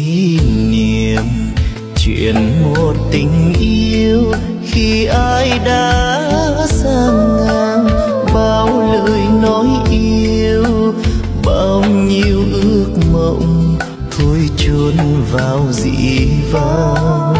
niệm chuyện một tình yêu khi ai đã sang ngang, bao lời nói yêu, bao nhiêu ước mộng thôi chôn vào dĩ vãng.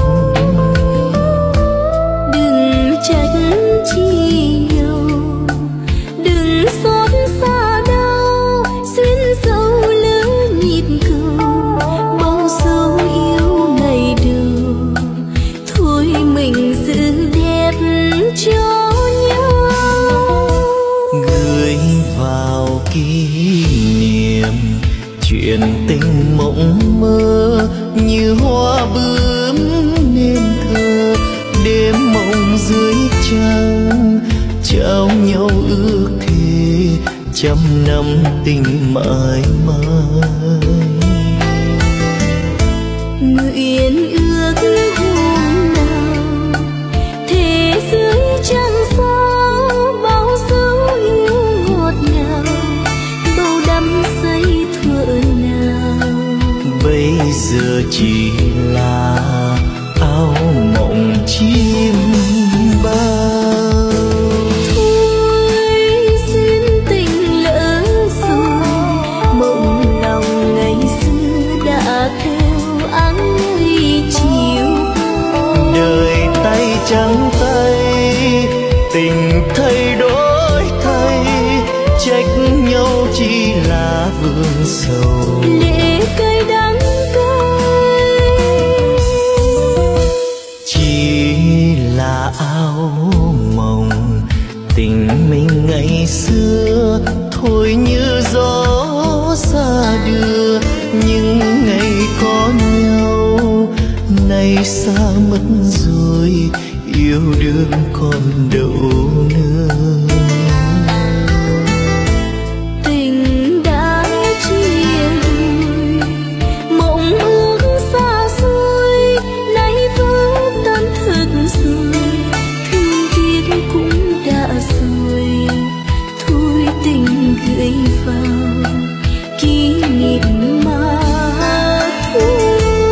Đừng trách chi nhau, đừng xót xa đau, xuyên sâu lỡ nhịp cầu, bao dấu yêu ngày đầu, thôi mình giữ đẹp cho nhau. Gửi vào kỷ niệm chuyện tình mộng mơ, như hoa bướm nên thơ, đêm mộng dưới trăng trao nhau ước thề trăm năm tình mãi mãi. Nguyện ước hôm nào thế giới trăng sao, bao dấu yêu ngọt ngào, bao đắm say thuở nào. Bây giờ chỉ là áo mộng chim bao. Thôi duyên tình lỡ rồi, mộng lòng ngày xưa đã theo áng mây chiều. Đời tay trắng tay, tình thay đổi thay, trách nhau chỉ là vương sầu. Lệ cay đắng cay, Chỉ là áo mộng tình mình ngày xưa, thôi như gió xa đưa những ngày có nhau, nay xa mất rồi yêu đương còn đâu nữa. tình đã chia đôi, mộng ước xa xôi, nay vỡ tan thực rồi, thương tiếc cũng đã rồi, thôi tình gửi vào kỷ niệm mà thôi.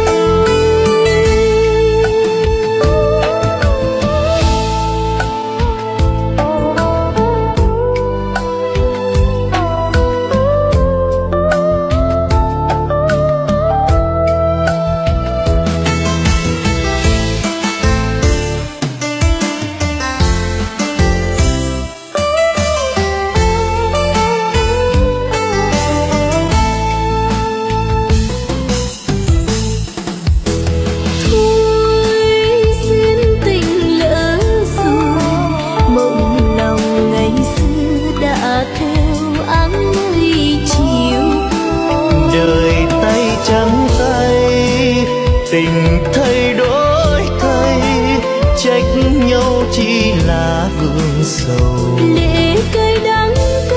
Tình thay đổi thay, trách nhau chỉ là vương sầu. Lệ cay đắng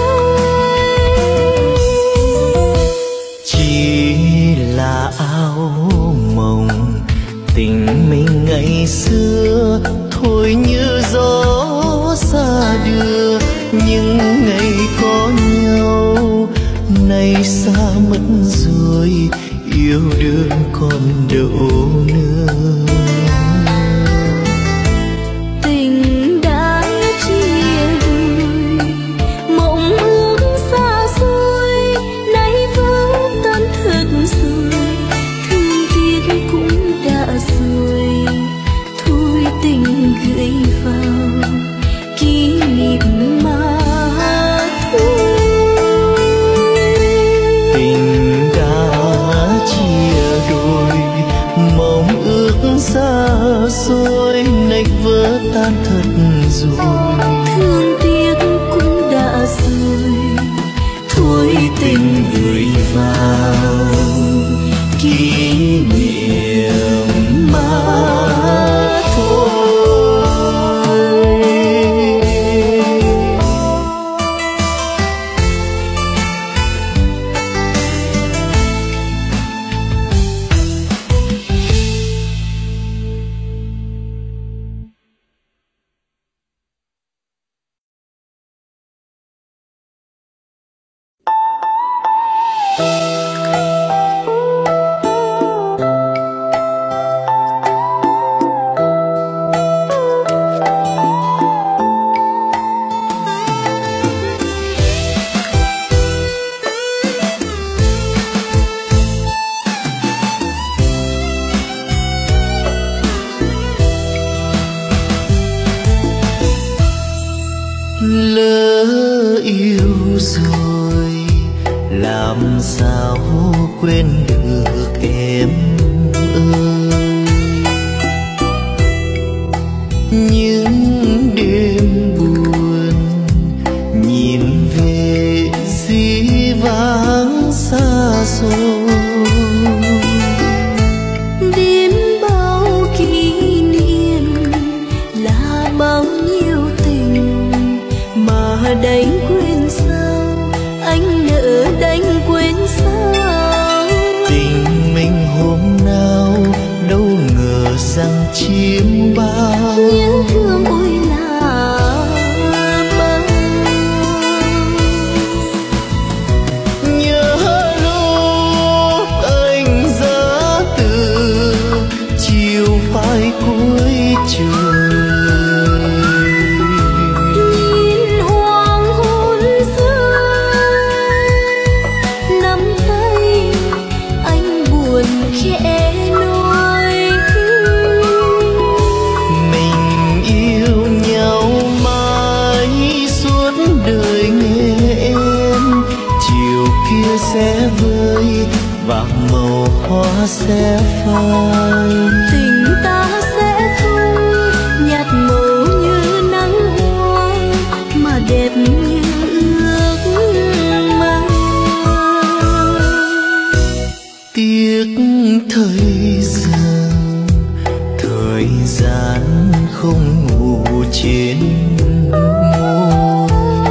cay, chỉ là áo mộng tình mình ngày xưa, thôi như gió xa đưa những ngày có nhau, nay xa mất rồi yêu đương còn đâu nữa. tình đã chia đôi, mộng ước xa xôi, nay vỡ tan thực rồi, thương tiếc cũng đã rồi, thôi tình gửi vào kỷ niệm mà thôi. Tình đã chia đôi, mong ước xa xôi, nay vỡ tan thật rồi, Thương tiếc cũng đã rồi, thôi tình gửi vào kỷ niệm mà thôi. làm sao quên được em ơi. Những đêm buồn nhìn về dĩ vãng xa xôi, biết bao kỷ niệm là bao nhiêu tình mà đánh quên sao, anh nỡ đánh quên sao. Tình mình hôm nào đâu ngờ rằng chiếm bao, nhớ thương ôi là mơ. Nhớ lúc anh ra từ chiều phai cuối trời, Nhìn hoàng hôn rơi nắm tay anh buồn khẽ nói. mình yêu nhau mãi suốt đời nghe em. Chiều kia sẽ vơi và màu hoa sẽ phai, Tình ta sẽ không nhạt màu như nắng hoa mà đẹp như ước mơ. tiếc thời gian không ngủ trên môi.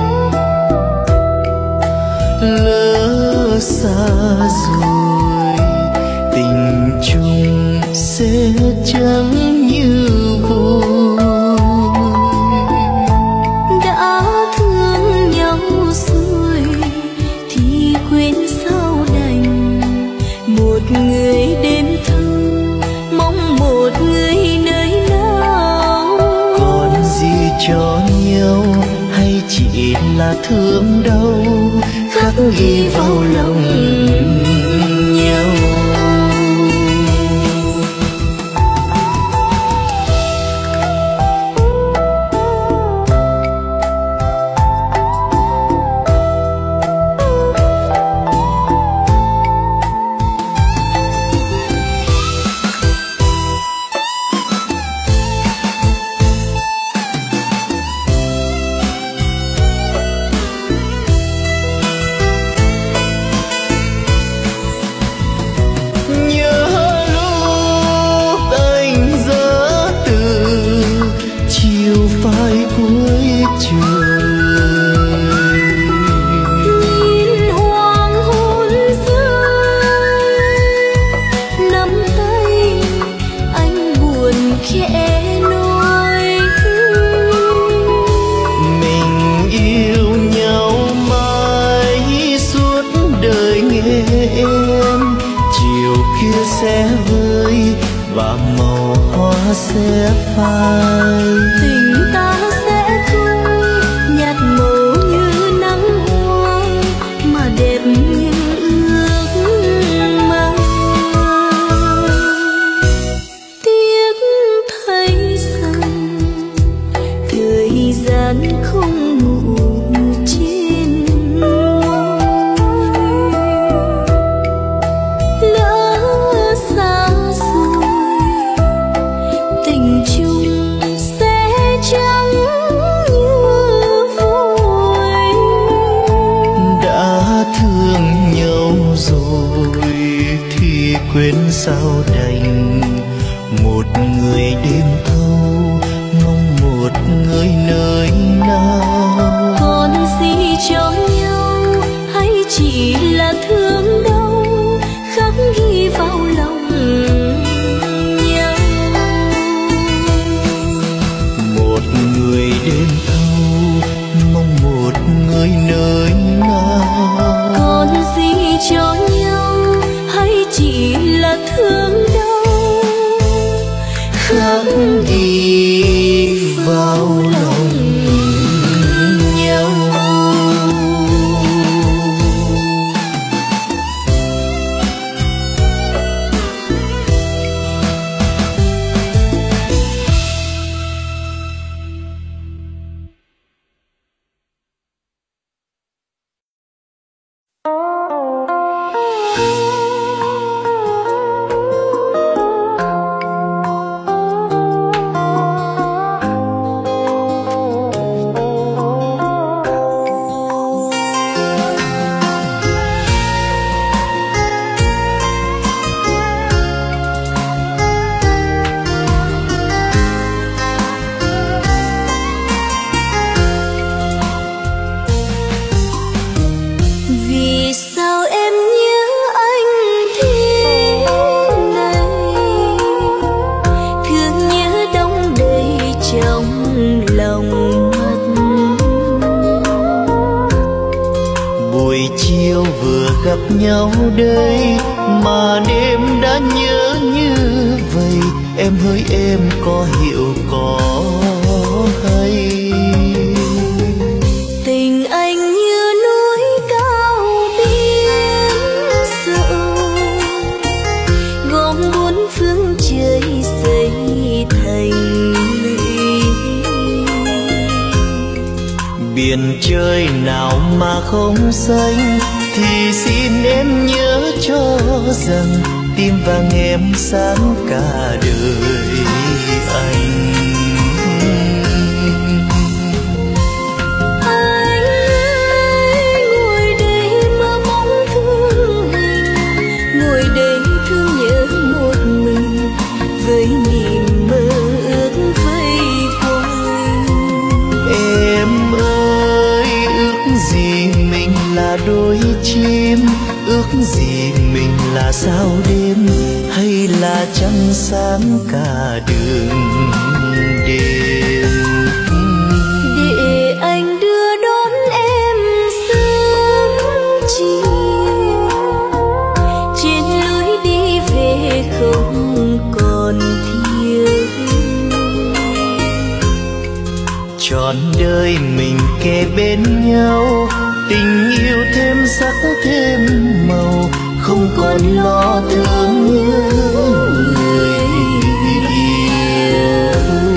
Lỡ xa rồi tình chung sẽ chẳng như vội. Đã thương nhau rồi thì quên sao đành, một người đêm thâu mong một người nơi nào. Còn gì cho nhau hay chỉ là thương đau khắc ghi vào lòng nhau. Sẽ phai, tình ta sẽ không nhạt màu như nắng hoa mà đẹp như ước mơ. Tiếc thấy rằng thời gian không ngủ trên môi. Lỡ xa rồi tình chung sẽ chẳng như vội. đã thương nhau rồi thì quên sao đành, một người đêm thâu mong một người nơi nào. Còn gì cho nhau hay chỉ là thương đau khắc ghi vào lòng nhau. Một người đêm thâu mong một người nơi nào. Còn gì cho nhau hay chỉ là thương đau khắc ghi vào lòng nhau. nhau đây, mà đêm đã nhớ như vậy. Em hỡi em có hiểu có hay? Tình anh như núi cao biển rộng, gom bốn phương trời xây thành lũy. Biển trời nào mà không xanh, thì xin em nhớ cho rằng tim vàng em sáng cả đời anh. Anh ơi, ngồi đây mơ bóng thương hình, ngồi đây thương nhớ một mình, với niềm mơ ước vây quanh. Em ơi, ước gì mình là đôi chim, ước gì mình là sao đêm, hay là trăng sáng cả đường đêm. Để anh đưa đón em sớm chiều, trên lối đi về không còn thiếu. Trọn đời mình kề bên nhau, tình yêu thêm sắc thêm màu, không còn lo thương nhớ người yêu.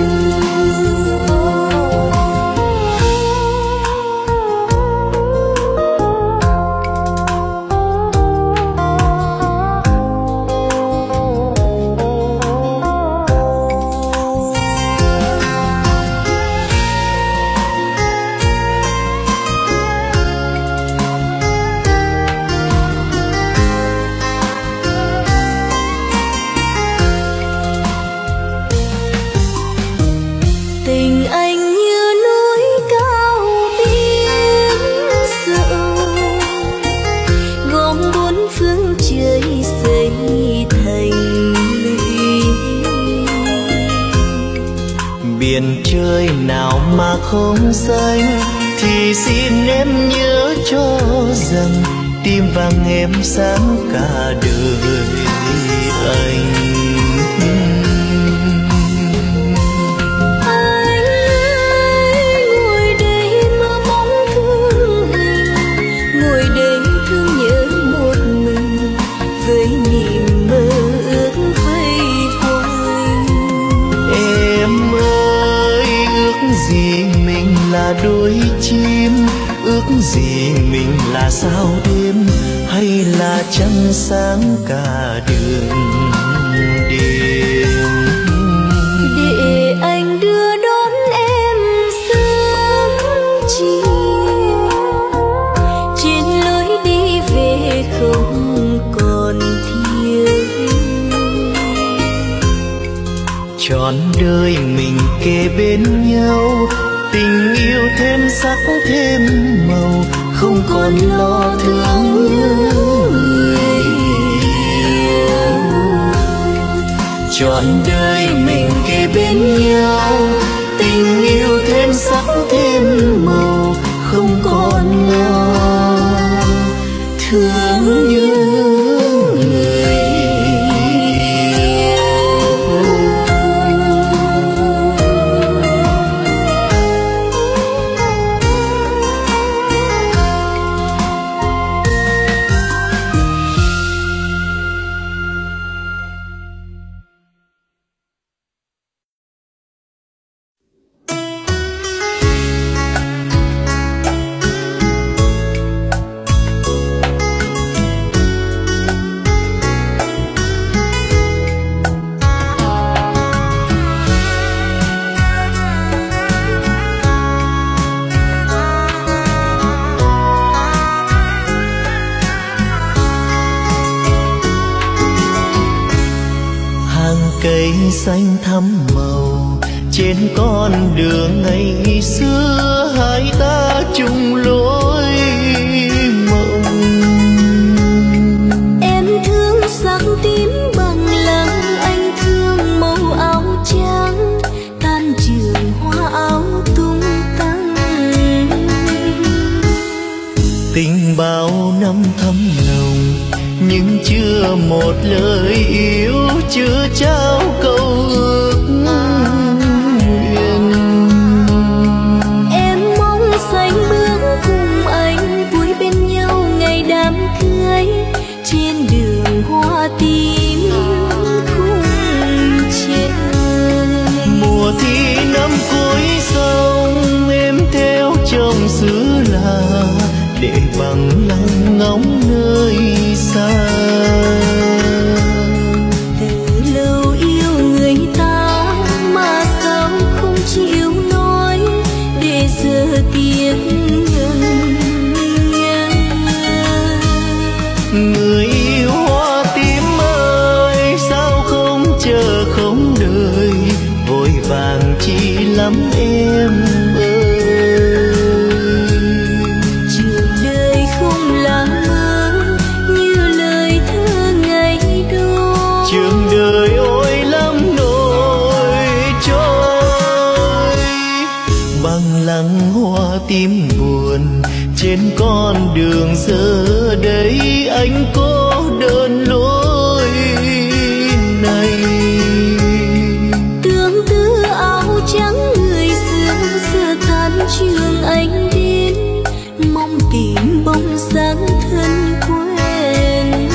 Tình anh như núi cao biển rộng, gom bốn phương trời xây thành lũy. Biển trời nào mà không xanh, thì xin em nhớ cho rằng tim vàng em sáng cả đời anh. Gì mình là đôi chim, ước gì mình là sao đêm, hay là trăng sáng cả đường đêm. Để anh đưa đón em sớm chiều, trên lối đi về không còn thiếu. Trọn đời mình kề bên nhau, tình yêu thêm sắc thêm màu, không còn lo thương nhớ người yêu. Trọn đời mình kề bên nhau, tình yêu thêm sắc thêm màu, không còn lo thương nhớ người. Cây xanh thắm màu trên con đường ngày xưa, hai ta chung lối mộng. Em thương sắc tím bằng lăng, anh thương màu áo trắng, tan trường hoa áo tung tăng. Tình bao năm thắm nồng Mùa thi năm cuối sông em theo chồng xứ là để bằng lòng ngóng nơi xa. Từ lâu yêu người ta mà sao không chịu nói, để giờ tiếc nhân. Người yêu hoa tím ơi, sao không chờ không đợi, vội vàng chi lắm em ơi. Trường đời không là mơ như lời thơ ngày đó. Trường đời ôi lắm nỗi trôi, bằng lăng hoa tím buồn trên con đường giờ đây anh cô đơn lối này. Tương tư áo trắng người xưa giờ tan trường anh đến, mong tìm bóng dáng thân quen.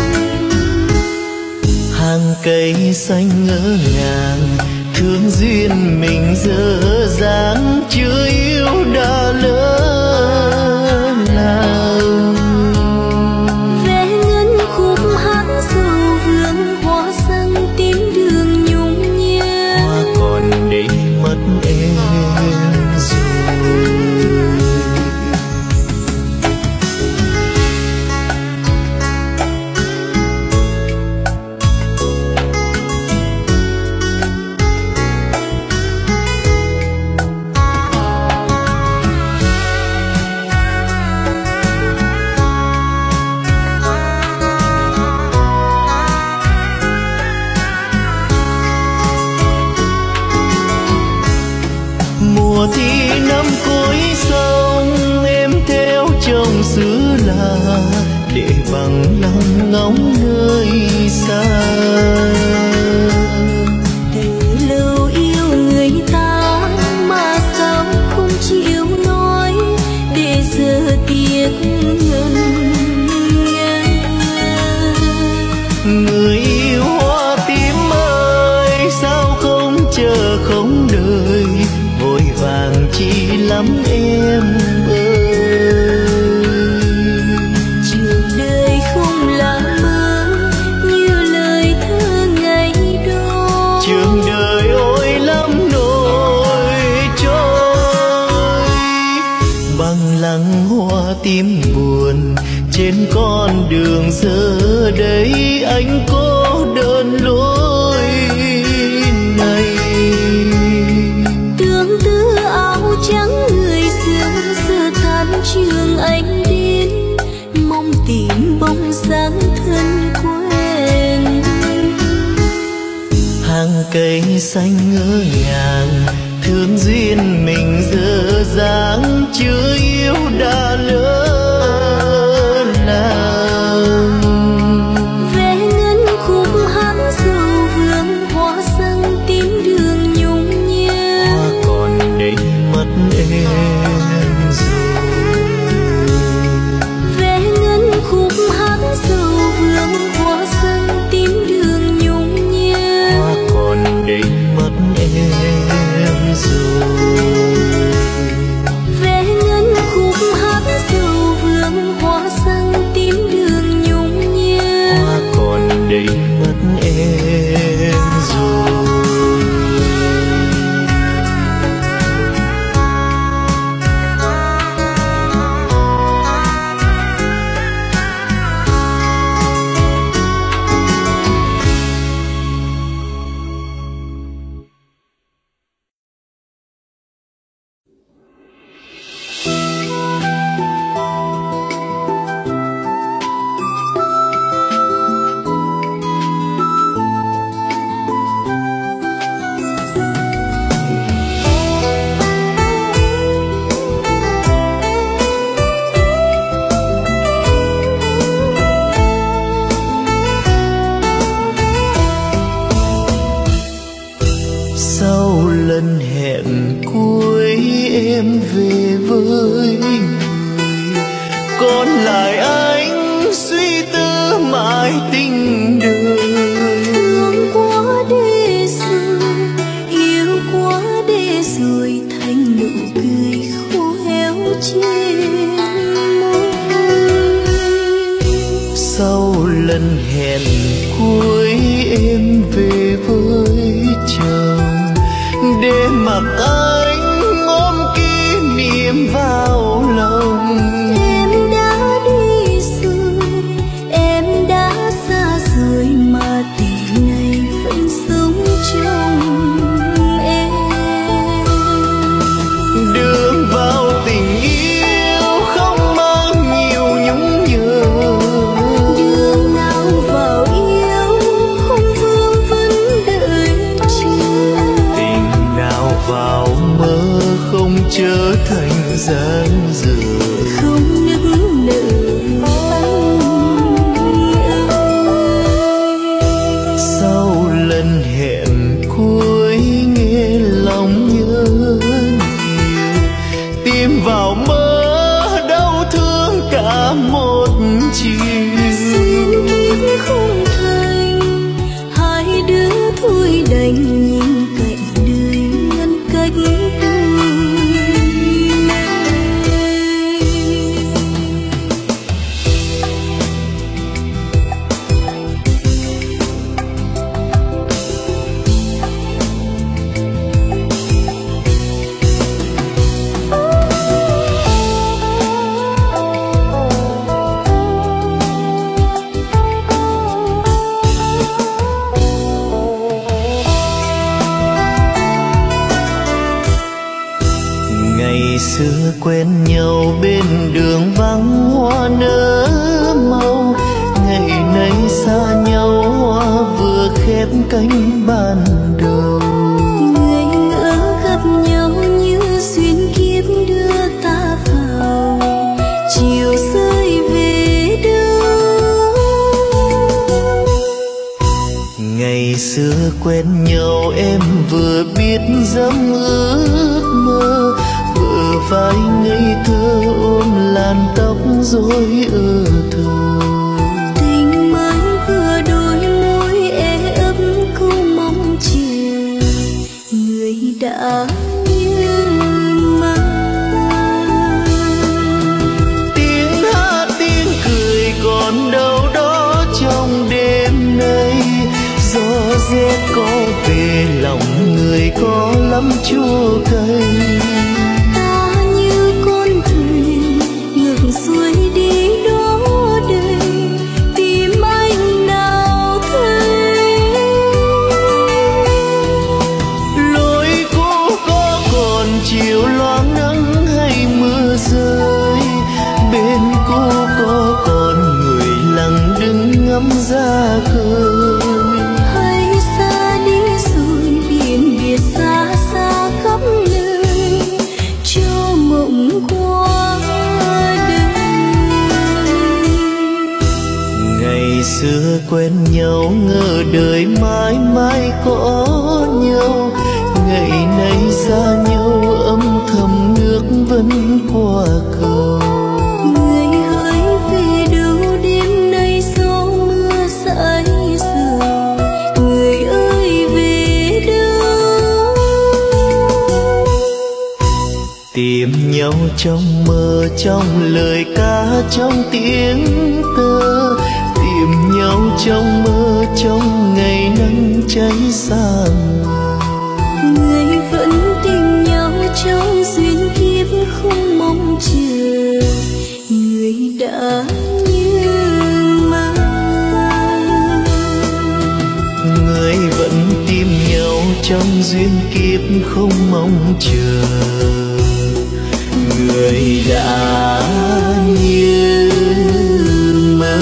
Hàng cây xanh ngỡ ngàng thương duyên mình dở dáng, chưa yêu đã lỡ làng. Vẽ ngân khúc hát sầu vương, hoa răng tím đường nhung nhớ. Hoa còn để mất em rồi. Mùa thi năm cuối sông em theo chồng xứ là để bằng lòng ngóng nơi xa. Từ lâu yêu người ta mà sao không chịu nói, để giờ tiếc nhân. Người yêu hoa tím ơi, sao không chờ không đợi, vội vàng chi lắm em ơi. Trường đời không là mơ như lời thơ ngày đó. Trường đời ôi lắm nỗi trôi, bằng lăng hoa tím buồn trên con đường giờ đây anh cô đơn lối này. Tương tư áo trắng người xưa giờ tan trường anh đến, mong tìm bóng dáng thân quen. Hàng cây xanh ngỡ ngàng thương duyên mình dở dáng, chưa yêu đã lỡ làng. Vẽ ngân khúc hát sầu vương, hoa răng tím đường nhung nhớ. Hoa còn để mất em rồi. Vẽ ngân khúc hát sầu vương, hoa răng tím đường nhung nhớ. Hoa còn để mất em rồi. Vẽ ngân khúc hát sầu vương, hoa răng tím đường nhung nhớ. Hoa còn để mất em rồi. Sau lần hẹn cuối em về với người, còn lại anh suy tư mãi tình đời. Thương quá để rồi, yêu quá anh nhìn cạnh đời ngăn cách tôi. Xưa quen nhau bên đường vắng hoa nở màu, ngày nay xa nhau hoa vừa khép cánh ban đầu. Người ngỡ gặp nhau như duyên kiếp đưa ta vào, chiều rơi về đâu. Ngày xưa quen nhau em vừa biết dẫm ước mơ, vai ngây thơ ôm làn tóc rối thơ. Tình mới vừa đôi môi e ấp câu mong chờ, người đã như mơ. Tiếng hát tiếng cười còn đâu đó trong đêm nay, gió rét có về lòng người có lắm chua cay. Xuôi đi đó đây tìm anh nào thấy. Lối cũ có còn chiều loáng nắng hay mưa rơi, bên cũ có còn người lặng đứng ngắm ra khơi. Hay xa đi rồi biển biệt xa xa khắp nơi, cho mộng qua. Ngày xưa quen nhau ngỡ đời mãi mãi có nhau, ngày nay xa nhau âm thầm nước vẫn qua cầu. Người hỡi về đâu đêm nay gió mưa dãi dầu, người ơi về đâu. Tìm nhau trong mơ trong lời ca trong tiếng tơ, tìm nhau trong mơ trong ngày nắng cháy sang. Người vẫn tìm nhau trong duyên kiếp không mong chờ, người đã như mơ. Người vẫn tìm nhau trong duyên kiếp không mong chờ, người đã như mơ.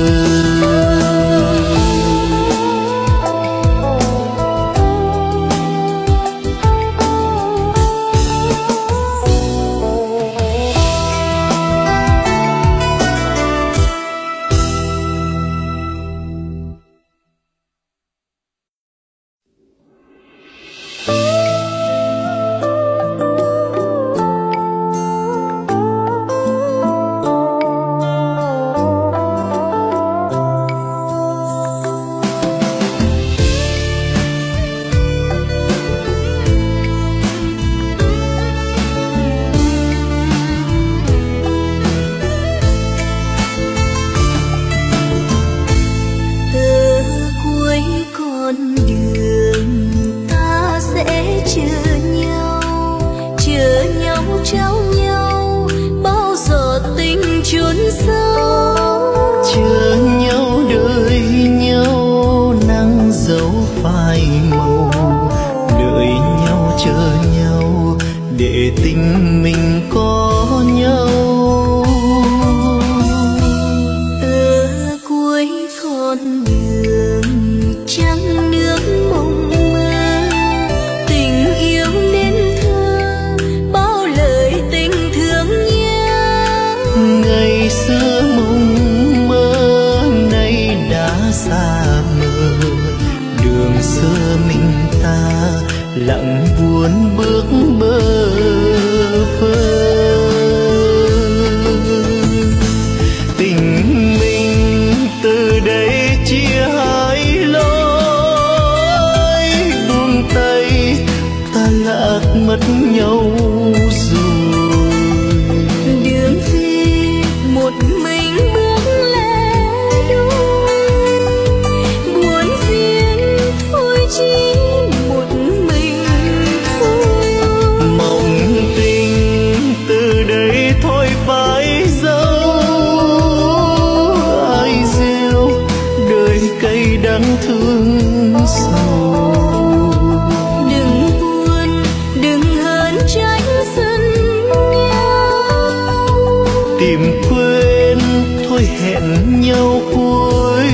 tình mình có nhau. Ở cuối con đường trăng nước mộng mơ, tình yêu nên thơ bao lời tình thương nhớ. Ngày xưa mộng mơ nay đã xa mờ, đường xưa mình ta lặng buồn bước bơ vơ. Tình mình từ đây chia hai lối, mất nhau rồi. Đường về một mình bước lẻ đôi, buồn riêng thôi chỉ một mình thôi. Mộng tình từ đây thôi phải dấu, ai gieo đời cay đắng thương sầu. Đừng buồn, đừng hờn trách sân nhau, Tìm quên thôi hẹn nhau cuối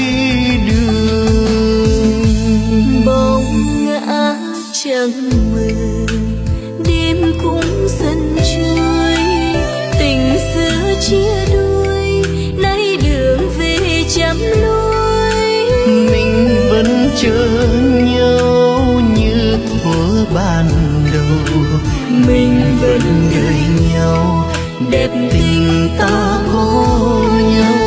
đường. bóng ngã chẳng mờ, đêm cũng dần trôi, tình xưa chia đôi, nay đường về chăm lối. Mình vẫn chờ nhau như thuở ban đầu, mình vẫn đợi nhau đẹp tình ta có nhau.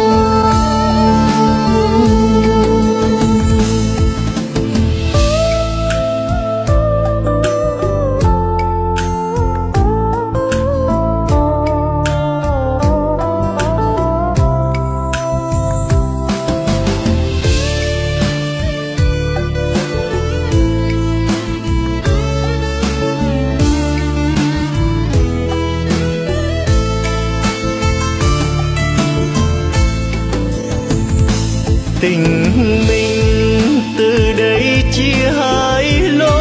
Tình mình từ đây chia hai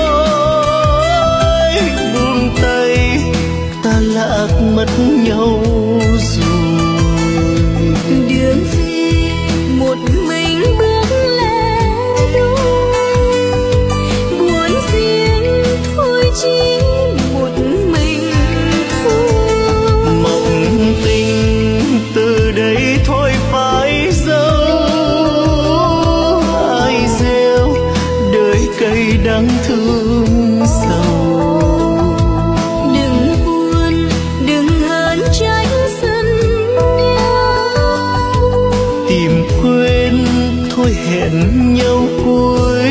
lối, buông tay ta lạc mất nhau rồi. Đường về một mình bước lẻ đôi, buồn riêng thôi chỉ một mình thôi. Mộng tình từ đây thôi phải dấu, ai gieo đời cay đắng thương sầu. Đừng buồn, đừng hờn trách sân nhau, Tìm quên thôi hẹn nhau cuối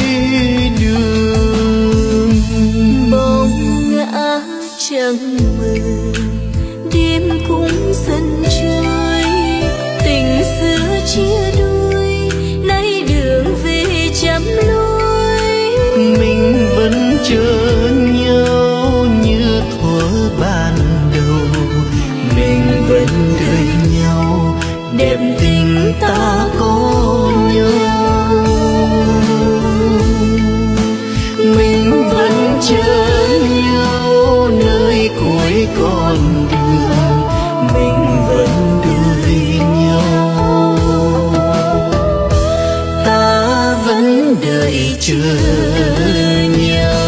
đường. bóng ngã chẳng mờ, đêm cũng dần trôi, tình xưa chia đôi, nay đường về chăm lối. Mình vẫn chờ nhau như thuở ban đầu, mình vẫn đợi nhau đẹp tình ta có nhau. Mình vẫn chờ nhau nơi cuối con đường, mình vẫn đợi nhau. Ta vẫn đợi chờ nhau.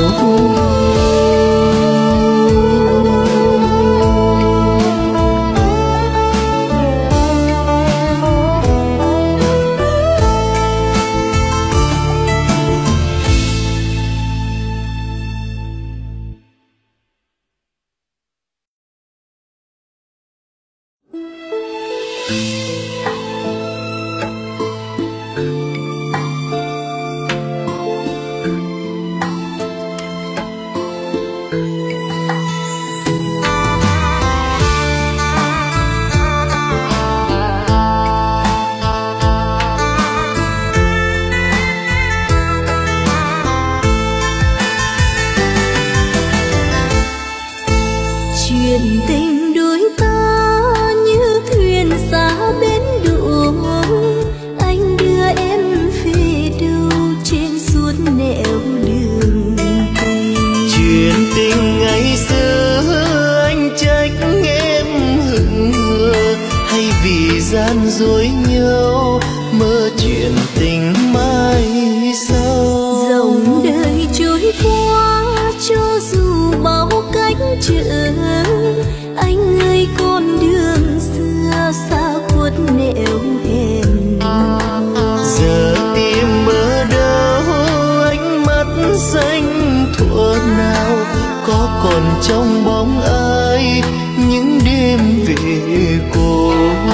Chuyện tình đôi ta như thuyền xa bến đỗ, anh đưa em về đâu trên suốt nẻo đường tình. Chuyện tình ngày xưa anh trách em hững hờ, hay vì gian dối nhau mơ chuyện tình mai sau. Dòng đời trôi qua cho dù bao cách trở, anh ơi con đường xưa xa khuất nẻo hẹn. Giờ tìm ở đâu ánh mắt xanh thuở nào, có còn trong bóng ai những đêm về cô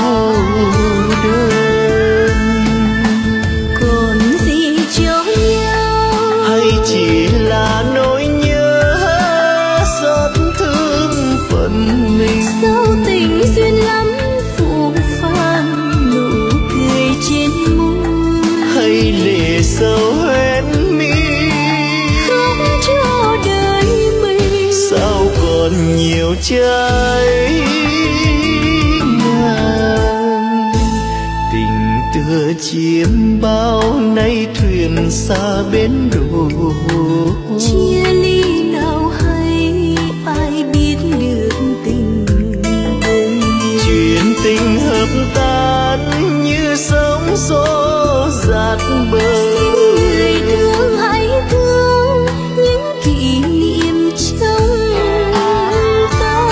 đơn. Còn gì cho nhau hay chỉ là nỗi nhớ nhiều trái ngang. Tình tựa chiêm bao nay thuyền xa bến đổ, chia ly nào hay ai biết được tình người. chuyện tình hợp tan như sóng xô dạt bờ. Người thương hãy thương những kỷ niệm trong ta.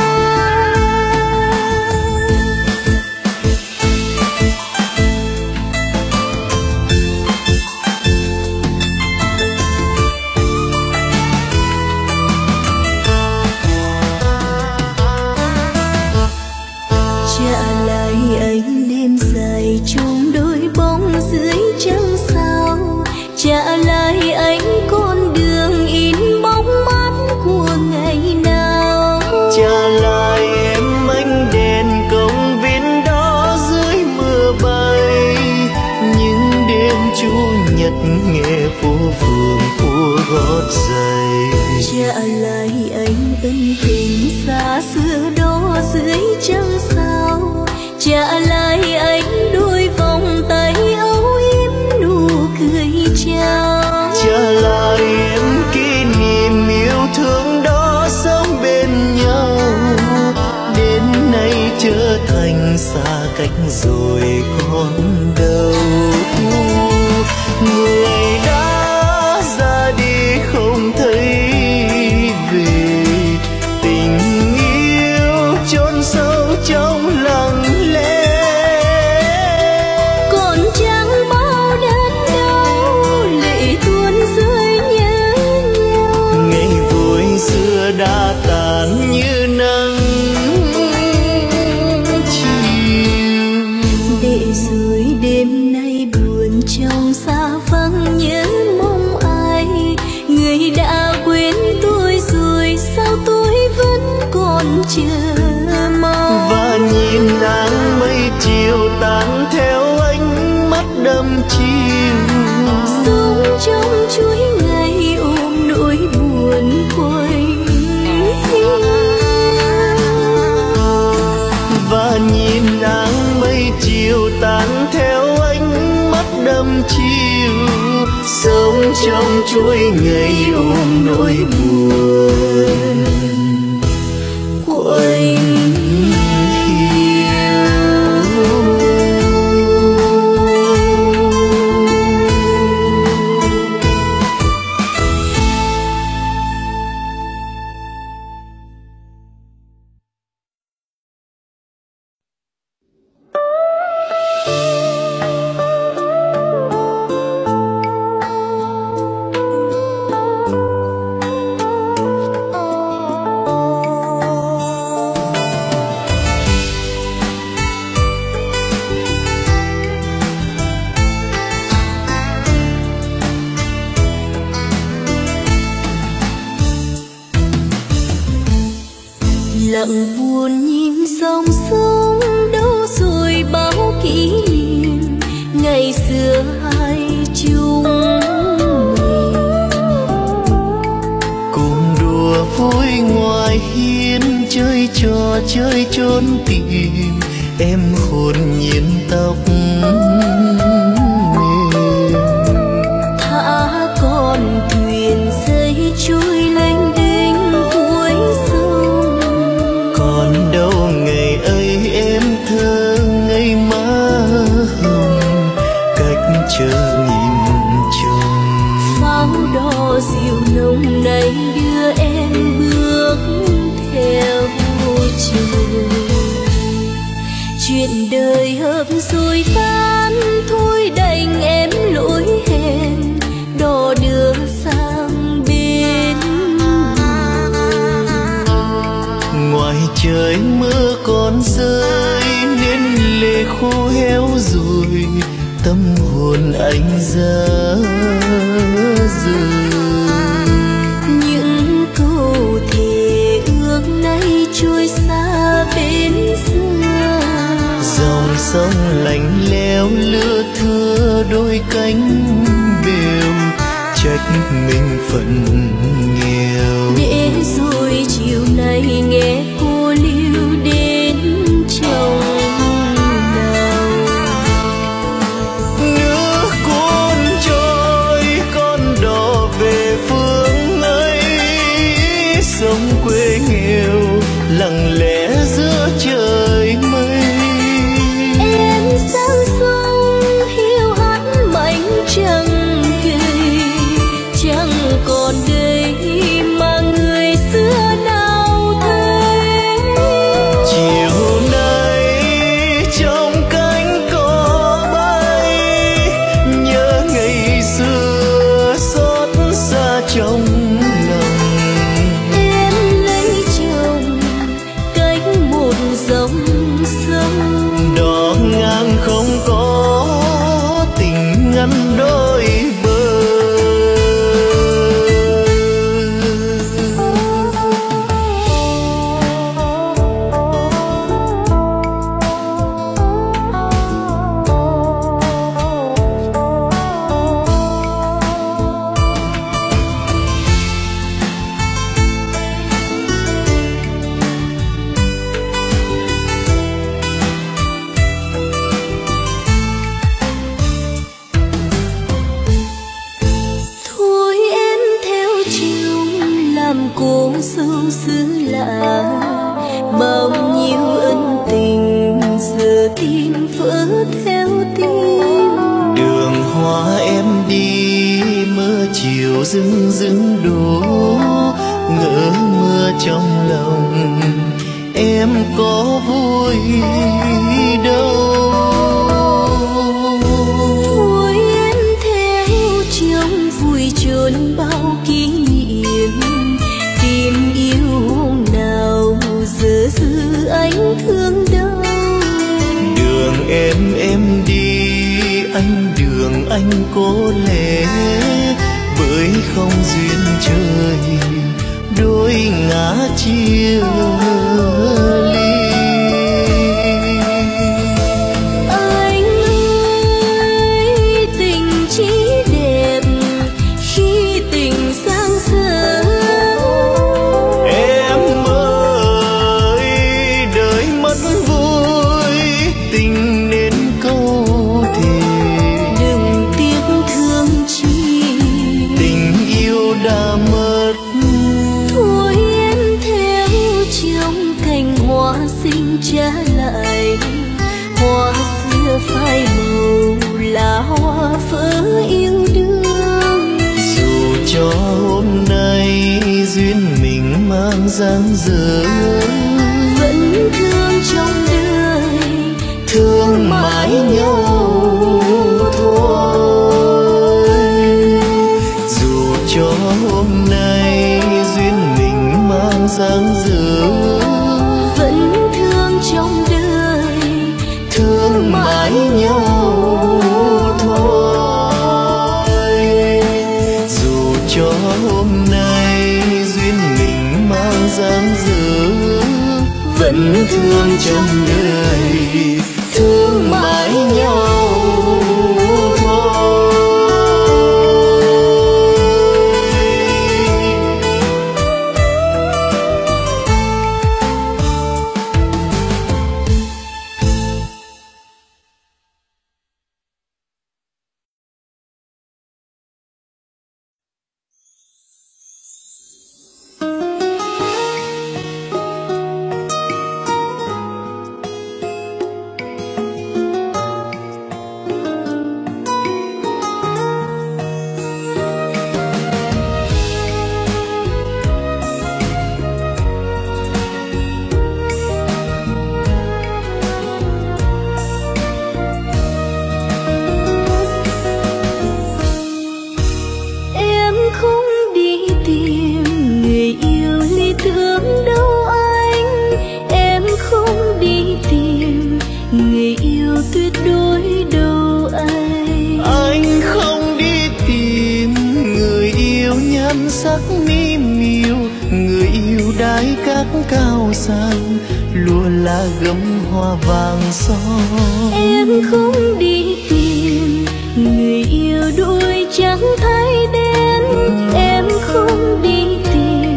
Trả lại ánh đêm dài trong đôi bóng dưới trăng sao. Trả lại anh con đường in bóng mát của ngày nào. Trả lại em ánh đèn công viên đó dưới mưa bay. Những đêm chủ nhật nghe phố phường của gót giày. Trả lại anh ân tình xa xưa đó dưới trăng sao. Trả lại anh đôi vòng tay âu yếm nụ cười chào. Trả lại em kỷ niệm yêu thương đó sống bên nhau. Đến nay trở thành xa cách rồi còn đâu. Người đã ra đi không thấy về. Tình yêu chôn sâu trong lặng lẽ. Còn chẳng bao đớn đau lệ tuôn rơi nhớ nhau. Ngày vui xưa đã tàn như nắng chiều. Để rồi đêm nay buồn trong xa vắng nhớ mong ai. Người đã quên tôi rồi sao tôi vẫn còn chờ mong. Và nhìn nắng mây chiều tan theo ánh mắt đăm chiều. Sống trong chuỗi ngày ôm nỗi buồn quanh. Và nhìn nắng mây chiều tan theo ánh mắt đăm chiều. Sống trong chuỗi ngày ôm nỗi buồn quanh. Lặng buồn nhìn dòng sông đâu rồi bao kỷ niệm ngày xưa hai chung mình. Cùng đùa vui ngoài hiên chơi trò chơi trốn tìm. Em hồn nhiên tóc mềm. Thả con thuyền dây trôi lênh đênh cuối sông. Còn đâu ngày ấy em thơ ngây má hồng. Cách chờ nghìn trông. Pháo đỏ dịu nồng này đưa em bước theo chiều. Chuyện đời hợp rồi tan thôi đành em lỗi hẹn. Đò đưa sang bên Ngoài trời mưa còn rơi nên lệ khô héo rồi. Tâm hồn anh ra rời. những câu thề ước nay trôi xa bên xưa. Dòng sông lạnh lẽo lưa thưa đôi cánh bèo. Trách mình phận nghèo. nhiều. Để rồi chiều nay nghe cô lưu đến chồng nào. Nước cuốn trôi con đò về phương ấy, sông quê nghèo lặng lẽ giữa trời mây. Em sang sông hiu hắt mảnh trăng cây, chẳng còn đây mà người xưa nào thấy. Chiều nay trong cánh cỏ bay, nhớ ngày xưa xót xa trong lòng. Em lấy chồng cách một dòng sông, Đò ngang không có tình ngăn đôi bờ. thôi em theo chồng làm cô dâu xứ lạ. Bao nhiêu ân tình giờ tim vỡ theo tim. Đường hoa em đi mưa chiều rưng rưng đổ, ngỡ mưa trong lòng em có vui đâu. Thôi em theo chồng vui chốn bao kỷ niệm. Tìm yêu hôm nào giờ dư anh thương đâu. Đường em đi, anh đường anh cố lẽ, bởi không duyên trời đôi ngã chia ly. Anh ơi tình chỉ đẹp khi tình sang sớm. Em ơi đời mất vui, tình nên câu thề. Đừng tiếc thương chi, Tình yêu đã mất. thôi em theo chồng cành hoa xinh trả lại. Hoa xưa phai màu là hoa vỡ yêu đương. Dù cho hôm nay duyên mình mang dáng dở, Vẫn thương trong đời, thương mãi nhau thôi. Dù cho hôm nay duyên mình mang dáng dở, vẫn thương trong đời, thương mãi nhau thôi. Dù cho hôm nay duyên mình mang dáng dở, vẫn thương trong đời, thương mãi nhau thôi. sắc mỹ miều, người yêu đái các cao sang, lúa lá gấm hoa vàng son. Em không đi tìm người yêu đuôi trắng thái đen, em không đi tìm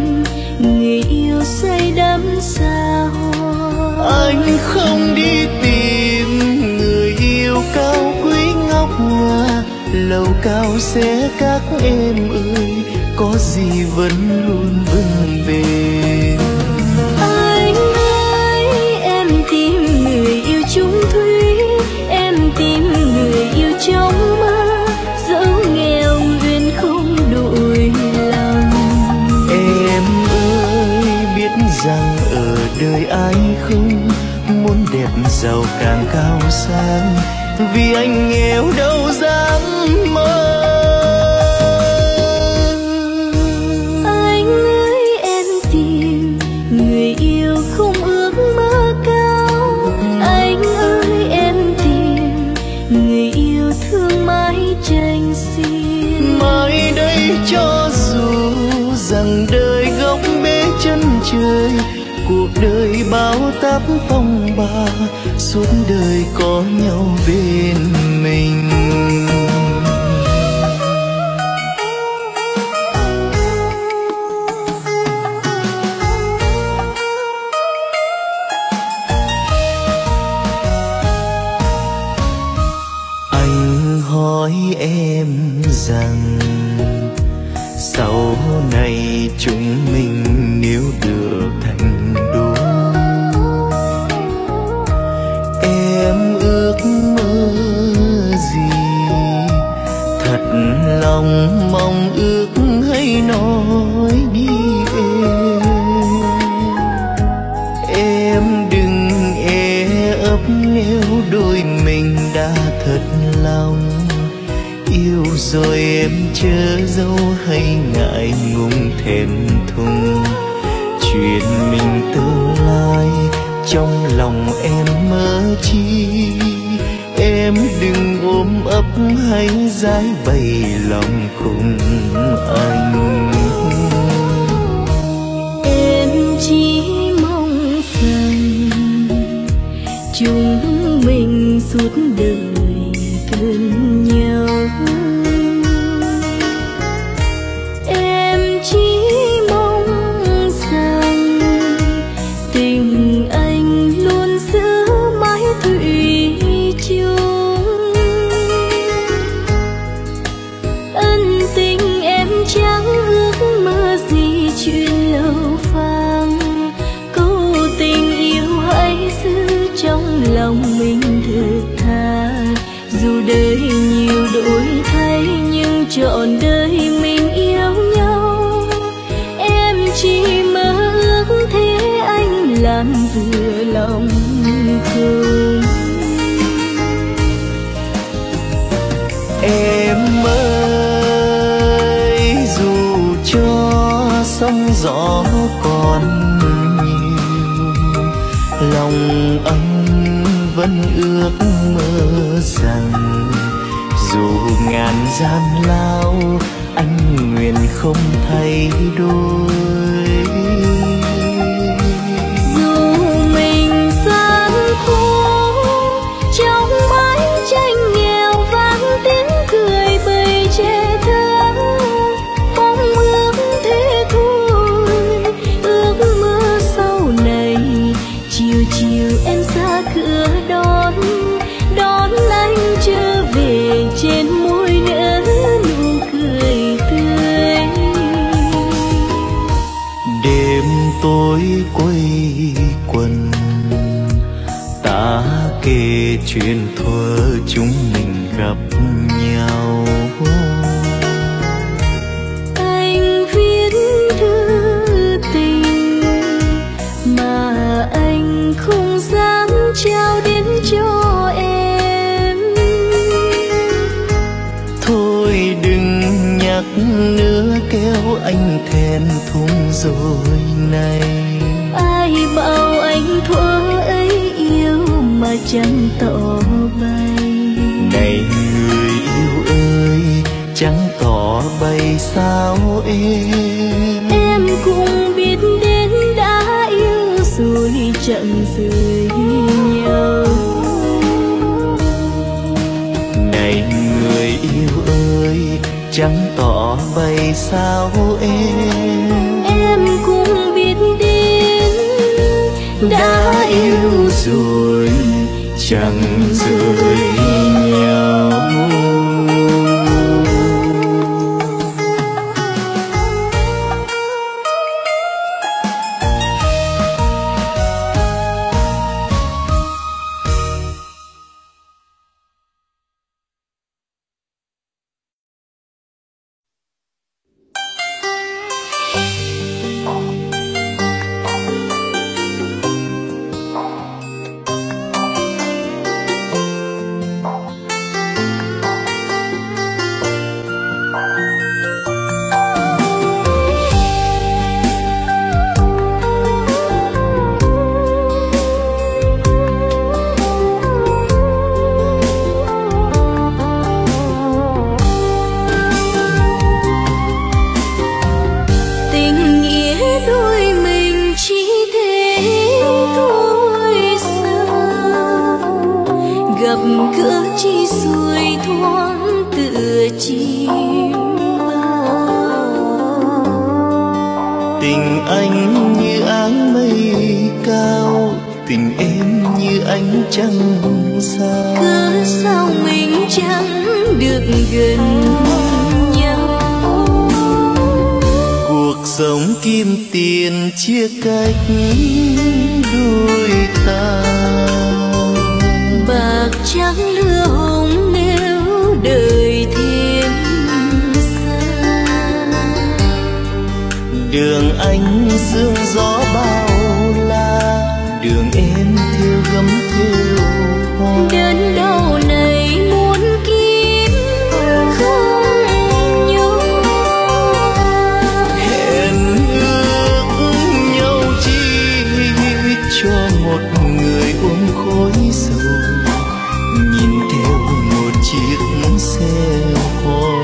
ơi, có gì vẫn luôn vững bền. Anh ơi, em tìm người yêu chung thủy, em tìm người yêu trong mơ, dẫu nghèo nguyện không đổi lòng. Em ơi, biết rằng ở đời ai không muốn đẹp giàu càng cao sang, vì anh nghèo đâu dám mơ. Anh ơi, em tìm người yêu không ước mơ cao. Anh ơi, em tìm người yêu thương mãi tranh xiên. Mai đây cho dù rằng đời góc bế chân trời, cuộc đời bao táp phong ba, suốt đời có nhau bên mình. Anh hỏi em rằng sau này chúng mình nếu được thành đôi, em ước mơ gì? Thật lòng mong ước hãy nói đi em đừng e ấp nếu đôi mình đã thật lòng. Yêu rồi em chớ giấu hay ngại ngùng thẹn thùng, chuyện mình tương lai trong lòng em mơ chi. Em đừng ôm ấp hay dãi bày lòng cùng anh. Em chỉ mong rằng chúng mình suốt đời gần nhau. Em chỉ mong rằng tình anh luôn giữ mãi thủy chung. Ân tình em chẳng ước mơ gì chuyện lâu phang, câu tình yêu hãy giữ trong lòng mình thật thà. Dù đời nhiều đổi thay nhưng trọn đời mình yêu nhau. Em chỉ mơ ước thế anh làm vừa lòng không. Em ơi, dù cho sóng gió còn nhiều, lòng anh vẫn ước mơ rằng dù ngàn gian lao anh nguyện không thay đổi. Dù mình gian khổ trong mái tranh nghèo vang tiếng cười bầy trẻ thơ, mong ước thế thôi. Ước mơ sau này chiều chiều em ra cửa đón anh trở về, trên môi nở nụ cười tươi. Đêm tối quây quần ta kể chuyện thuở chúng mình gặp nhau. Anh viết thư tình mà anh không dám trao đến cho em. Thôi đừng nhắc nữa kéo anh thẹn thùng rồi này. Ai bảo anh thuở ấy yêu mà chẳng tỏ bày. Này người yêu ơi, chẳng tỏ bày sao em. Em cũng biết đến đã yêu rồi chẳng rời nhau. Này người yêu ơi, chẳng tỏ bày sao em. Em cũng biết đến đã yêu rồi chẳng rời nhau. Tình anh như áng mây cao, tình em như ánh trăng sao. Cớ sao mình chẳng được gần nhau? Cuộc sống kim tiền chia cách đôi ta. Bạc trắng lửa hồng nếu đời thêm xa. Đường anh sương gió bao la, đường em theo gấm theo hoa. Đến đâu này muốn kiếm không nhau. Hẹn ước nhau chi cho một người ôm khói sầu, nhìn theo một chiếc xe hoa.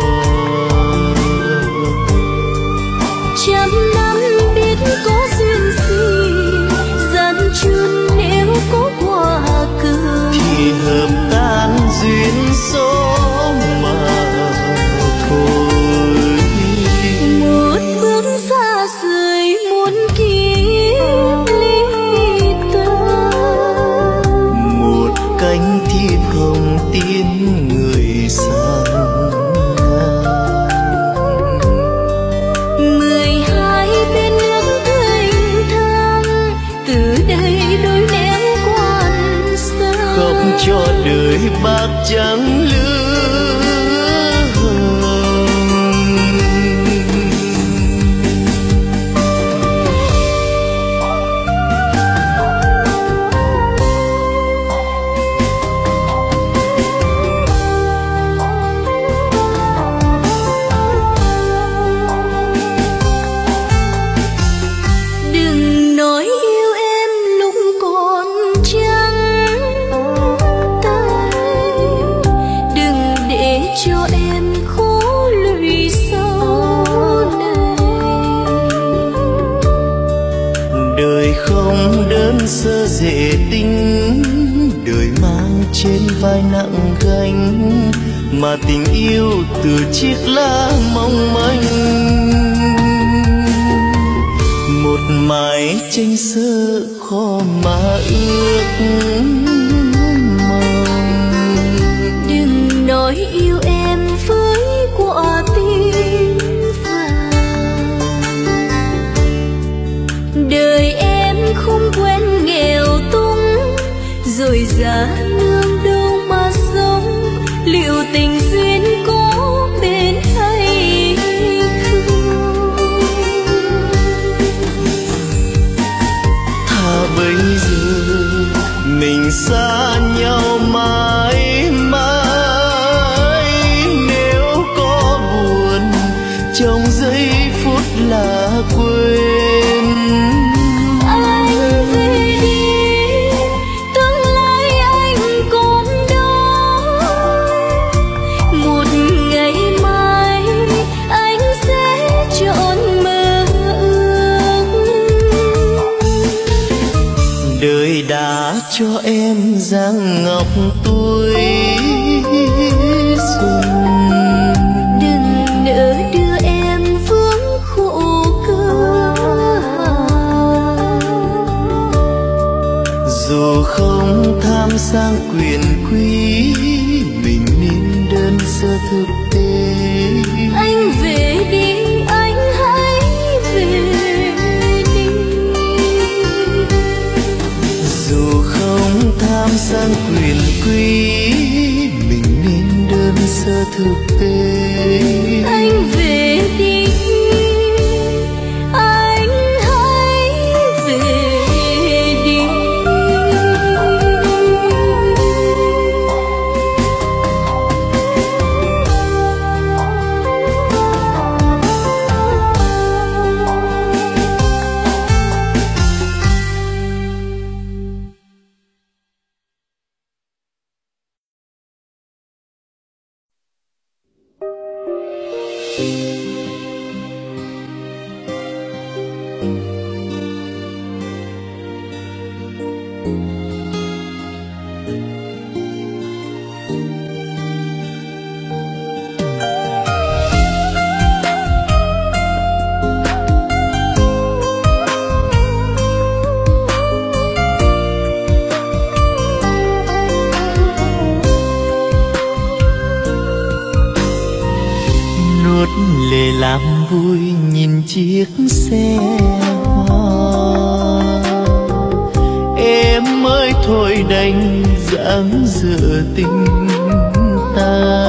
Trăm năm biết có duyên gì, gian truân nếu có quả cờ, thì hợp tan duyên số mà thôi. một bước xa rời muôn kiếp ly tơ, Một cánh thiệp hồng tiến người sang. 12 bên nước thênh thang, từ đây đôi nén quan xa. Khóc cho đời bạc trắng lứa hồng. Đừng nói yêu em lúc còn trắng tay, đừng để cho em khổ lụy sau này. Đời không đơn sơ dễ tính, đời mang trên vai nặng gánh, mà tình yêu từ chiếc lá mong manh. Một mái tranh sơ khó mà ước mong. Đừng nói yêu em với quả tim vàng, đời em không quen nghèo túng, rồi giá nương đâu mà sống. Liệu tình duyên có bên hay không? Thà bây giờ mình xa nhau mãi mãi. Nếu có buồn trong giây phút là quên. Anh về đi, tương lai anh còn đó. Một ngày mai anh sẽ trọn mơ ước. Đời đã cho em dáng ngọc tuổi xuân. Đừng nỡ đưa em vướng khổ cơ. Dù không tham sang quyền quý, mình nên đơn sơ thực tế. Anh về đi, anh hãy về đi. Dù không tham sang quyền quý, mình nên đơn sơ thực tế. Anh về đi, anh hãy về đi. làm vui nhìn chiếc xe hoa. Em ơi thôi đành dáng dở tình ta.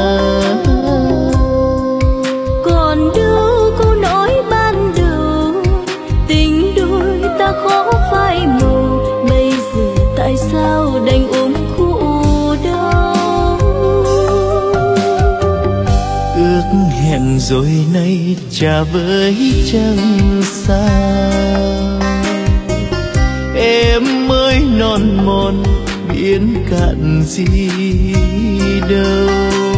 Còn đâu câu nói ban đầu, tình đôi ta khó phai màu. Bây giờ tại sao đành ôm khổ đau? Ước hẹn rồi nay trả với chẳng sao. Em ơi non mòn biển cạn gì đâu.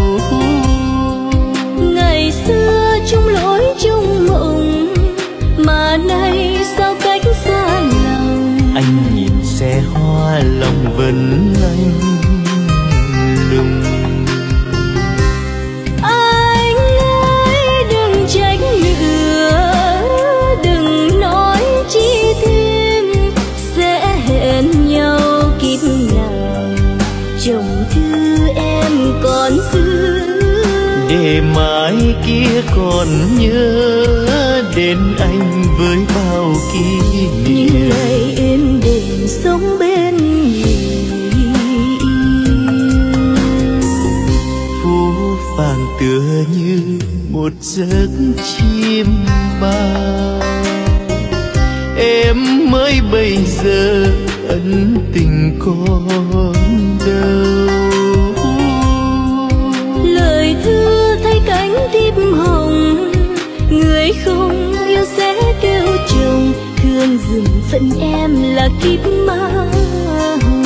Ngày xưa chung lối chung mộng, mà nay sao cách xa lòng. Anh nhìn xe hoa lòng vẫn lạnh lùng. Anh ơi đừng trách nữa, đừng nói chi thêm. Sẽ hẹn nhau kiếp nào, chồng thư em còn giữ. Để mai kia còn nhớ đến anh với bao kỷ niệm. Những ngày êm đềm sống bên người yêu. Phố phàng tựa như một giấc chim bao. Em mới bây giờ ân tình còn đâu. Lời thư thay cánh thiếp hồng, người không yêu sẽ kêu chồng. Hương rừng phận em là kiếp ma hồng.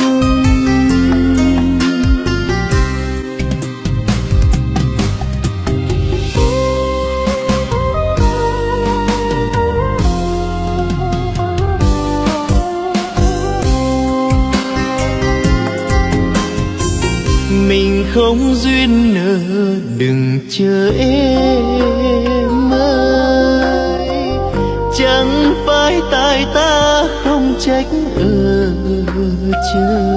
Mình không duyên nợ đừng chờ em ơi. Chẳng phải tại ta không trách ở chờ.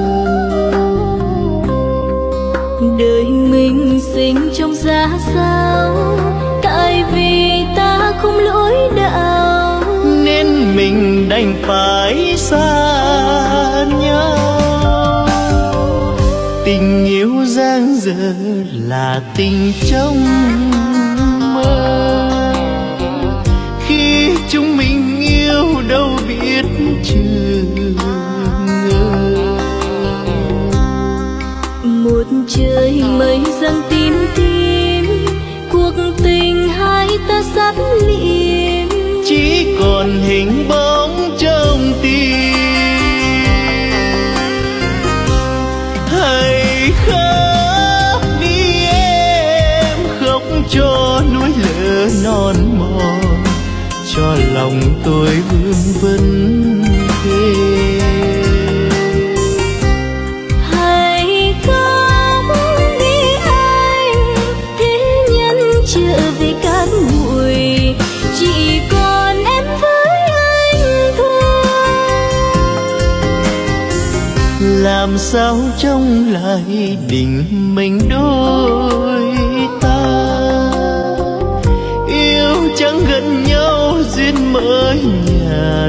Đời mình sinh trong giá sao, tại vì ta không lối đạo. Nên mình đành phải xa nhau. Tình yêu giang dở là tình trong mơ. Khi chúng mình yêu đâu biết chừng ngờ. Một trời mây giăng tím tím, cuộc tình hai ta sắp liệm. Chỉ còn hình bóng trong tim. Hãy khóc đi em, khóc cho núi lửa non mòn, cho lòng tôi vương vấn thêm. Hãy khóc đi anh, thế nhân trở về cát bụi. Chỉ còn em với anh thôi. Làm sao trông lại tình mình đôi ta. Yêu chẳng gần nhau duyên mới nhạt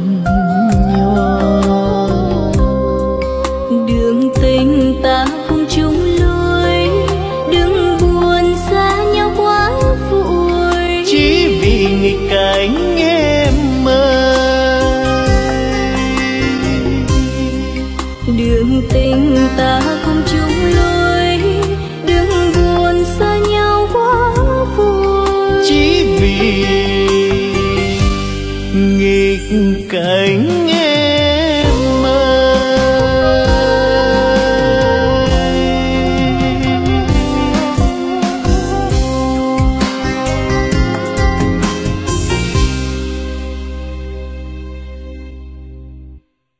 nhòa. Đường tình ta không chung lối, đừng buồn xa nhau quá vội. Chỉ vì nghịch cảnh em ơi. Đường tình ta không chung lối, đừng buồn xa nhau quá vội. Chỉ vì nghịch cảnh em.